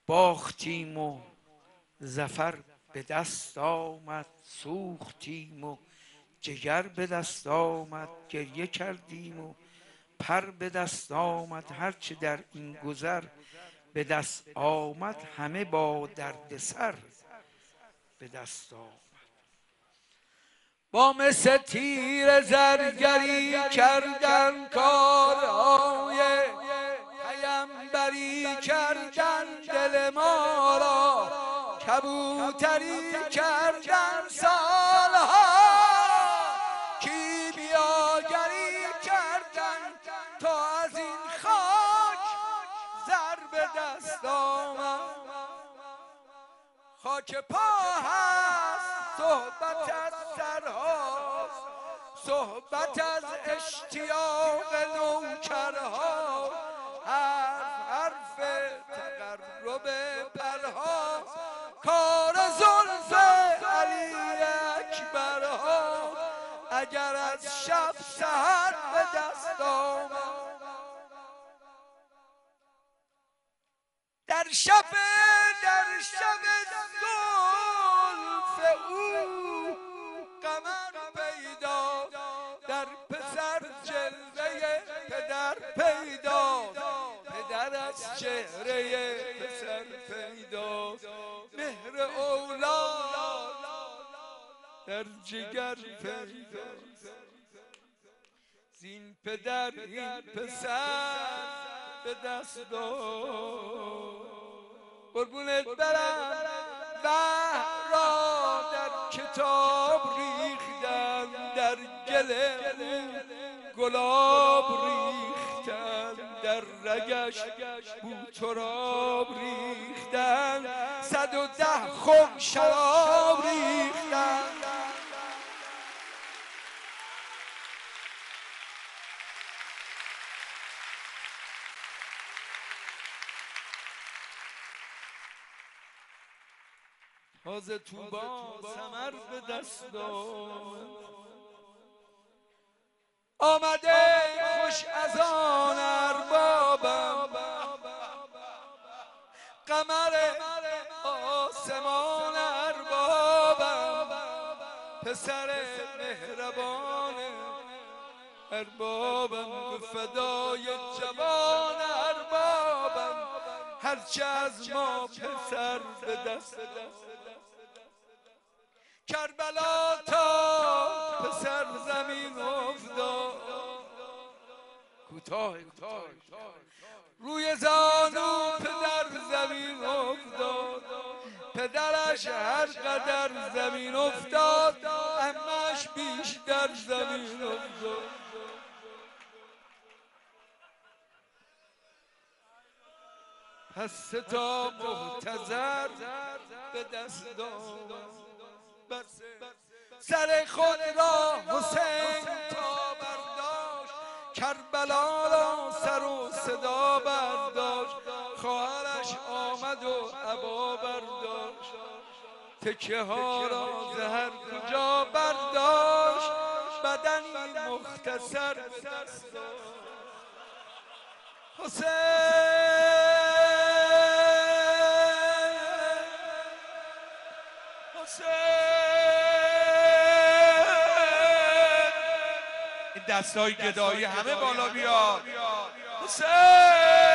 باختیم و ظفر به دست آمد، سوختیم و جگر به دست آمد، گریه کردیم و پر به دست آمد. هرچه در این گذر به دست آمد، همه با دردسر به دست آمد. با مس تیر زرگری کردن، کارهای پیمبری کردن، دل ما را کبوتری کردن. سالها کیمیاگری کردن تا از این خاک زر به دست آمد. خاک پا هست، صحبت از سرهاست، صحبت از اشتیاق نوکرها، حرف تقرب پرهاست، کار زلف علی اکبرها. اگر از شب سحر به دست آمد، در شب زلف او قمر پیدا، در پسر جلوه پدر پیدا، پدر از چهره پسر پیدا، مهر اولاد در جگر پیدا. زین پدر این پسر به دست داد. قربونت برم بحر را در کتاب ریختن، در گل گلاب ریختن، در رگش بوتراب ریختن، 110 خم شراب ریختن. تازه طوبا ثمر به دست آمده، خوش از آن اربابم، قمر آسمان اربابم، پسر مهربان اربابم، به فدای جوان اربابم. هرچه از ما پسر به دست کربلا تا پسر زمین افتاد، کوتاه روی زانو پدر زمین افتاد، پدرش هر قدر زمین افتاد، عمش بیشتر زمین افتاد. پس سه تا محتضر به دست داد، سر خود را حسین تا برداشت، کربلا را سر و صدا برداشت. خواهرش آمد و عبا برداشت، تکه ها را زهر کجا برداشت، بدنی مختصر به دست داشت. این دستای گدایی همه بالا بیاد. حسین